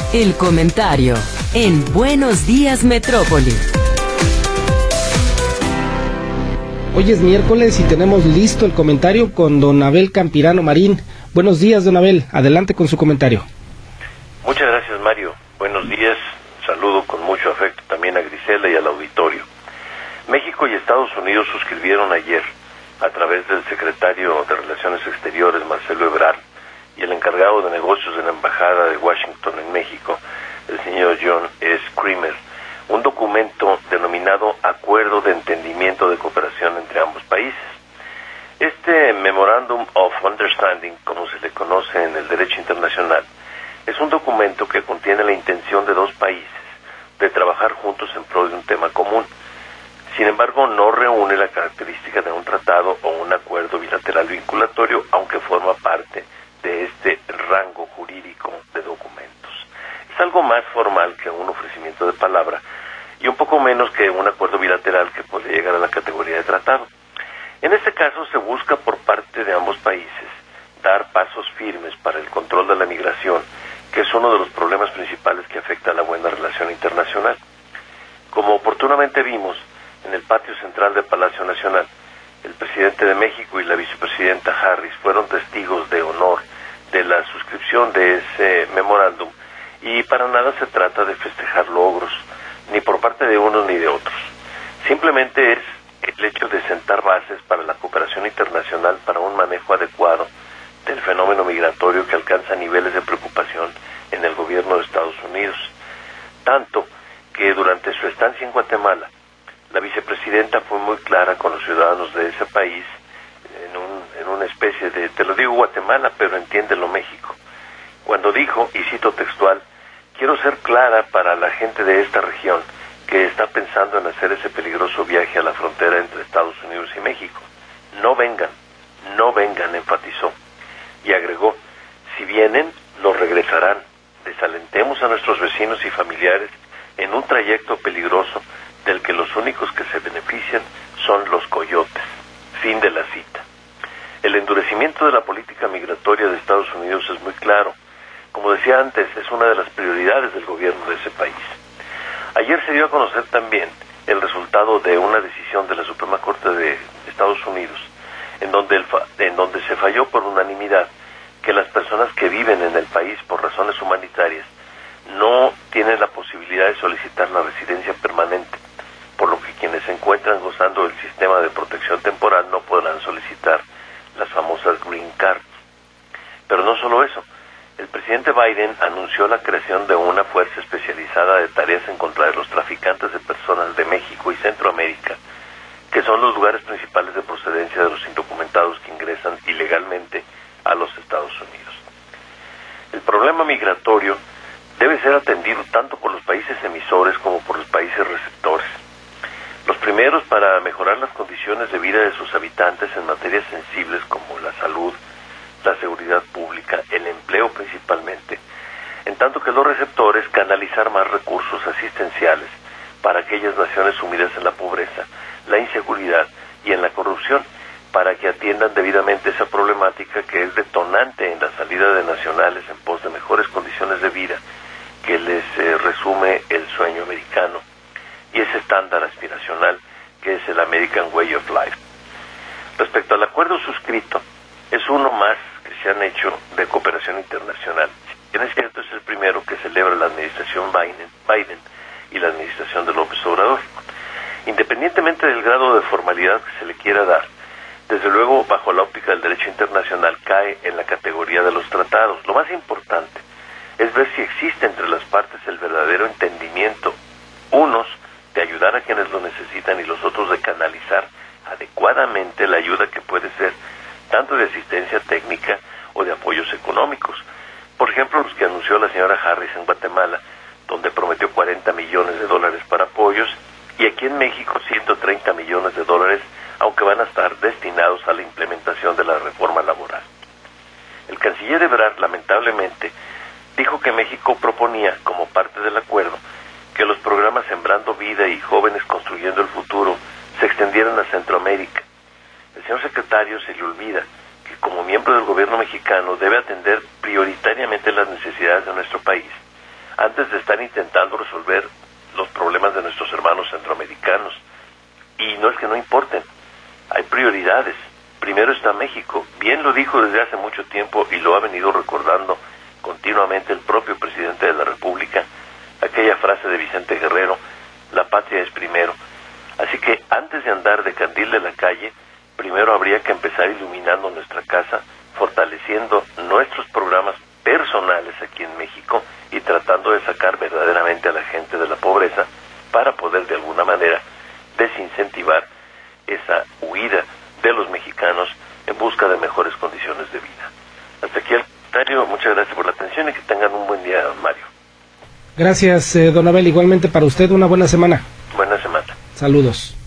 El comentario en Buenos Días Metrópoli. Hoy es miércoles y tenemos listo el comentario con don Abel Campirano Marín. Buenos días, don Abel. Adelante con su comentario. Muchas gracias, Mario. Buenos días. Saludo con mucho afecto también a Grisela y al auditorio. México y Estados Unidos suscribieron ayer, a través del secretario de Relaciones Exteriores, Marcelo Ebrard, y el encargado de negocios de la Embajada de Washington en México, el señor John S. Creamer, un documento denominado Acuerdo de Entendimiento de Cooperación entre ambos países. Este Memorandum of Understanding, como se le conoce en el derecho internacional, es un documento que contiene la intención de dos países de trabajar juntos en pro de un tema común. Sin embargo, no reúne la característica de un tratado o un acuerdo bilateral vinculatorio, aunque forma parte de este rango jurídico de documentos. Es algo más formal que un ofrecimiento de palabra y un poco menos que un acuerdo bilateral que puede llegar a la categoría de tratado. En este caso se busca por parte de ambos países dar pasos firmes para el control de la migración, que es uno de los problemas principales que afecta a la buena relación internacional. Como oportunamente vimos en el patio central del Palacio Nacional, el presidente de México y la vicepresidenta Harris fueron testigos de honor de la suscripción de ese memorándum, y para nada se trata de festejar logros, ni por parte de unos ni de otros. Simplemente es el hecho de sentar bases para la cooperación internacional para un manejo adecuado del fenómeno migratorio que alcanza niveles de preocupación en el gobierno de Estados Unidos. Tanto que durante su estancia en Guatemala, la vicepresidenta fue muy clara con los ciudadanos de ese país, en una especie de, te lo digo Guatemala, pero entiéndelo México, cuando dijo, y cito textual: quiero ser clara para la gente de esta región que está pensando en hacer ese peligroso viaje a la frontera entre Estados Unidos y México. No vengan, enfatizó. Y agregó, si vienen, los regresarán. Desalentemos a nuestros vecinos y familiares en un trayecto peligroso del que los únicos que se benefician son los coyotes. Fin de la cita. El endurecimiento de la política migratoria de Estados Unidos es muy claro. Como decía antes, es una de las prioridades del gobierno de ese país. Ayer se dio a conocer también el resultado de una decisión de la Suprema Corte de Estados Unidos, en donde se falló por unanimidad que las personas que viven en el país por razones humanitarias no tienen la posibilidad de solicitar la residencia permanente, por lo que quienes se encuentran gozando del sistema de protección temporal no podrán solicitar las famosas Green Cards. Pero no solo eso, el presidente Biden anunció la creación de una fuerza especializada de tareas en contra de los traficantes de personas de México y Centroamérica, que son los lugares principales de procedencia de los indocumentados que ingresan ilegalmente a los Estados Unidos. El problema migratorio debe ser atendido tanto por los países emisores como por los países receptores. Los primeros para mejorar las condiciones de vida de sus habitantes en materias sensibles como la salud, la seguridad pública, el empleo principalmente, en tanto que los receptores canalizar más recursos asistenciales para aquellas naciones sumidas en la pobreza, la inseguridad y en la corrupción, para que atiendan debidamente esa problemática que es detonante en la salida de nacionales en pos de mejores condiciones de vida, que les resume el sueño americano y ese estándar aspiracional que es el American Way of Life. Respecto al acuerdo suscrito, es uno más que se han hecho de cooperación internacional. Si bien es cierto, es el primero que celebra la administración Biden y la administración de López Obrador. Independientemente del grado de formalidad que se le quiera dar, desde luego, bajo la óptica del derecho internacional, cae en la categoría de los tratados. Lo más importante es ver si existe entre las partes el verdadero entendimiento, unos de ayudar a quienes lo necesitan y los otros de canalizar adecuadamente la ayuda que puede ser tanto de asistencia técnica o de apoyos económicos. Por ejemplo, los que anunció la señora Harris en Guatemala, donde prometió $40 millones para apoyos, y aquí en México $130 millones, aunque van a estar destinados a la implementación de la reforma laboral. El canciller Ebrard, lamentablemente, dijo que México proponía, como parte del acuerdo, que los programas Sembrando Vida y Jóvenes Construyendo el Futuro se extendieran a Centroamérica. El señor secretario se le olvida que como miembro del gobierno mexicano debe atender prioritariamente las necesidades de nuestro país, antes de estar intentando resolver los problemas de nuestros hermanos centroamericanos. Y no es que no importen, hay prioridades. Primero está México, bien lo dijo desde hace mucho tiempo y lo ha venido recordando continuamente el propio presidente de la República, aquella frase de Vicente Guerrero, la patria es primero. Así que antes de andar de candil de la calle, primero habría que empezar iluminando nuestra casa, fortaleciendo nuestros programas personales aquí en México y tratando de sacar verdaderamente a la gente de la pobreza para poder de alguna manera desincentivar esa huida de los mexicanos en busca de mejores condiciones de vida. Hasta aquí el comentario, muchas gracias por la atención y que tengan un buen día, Mario. Gracias, don Abel, igualmente para usted una buena semana. Buena semana. Saludos.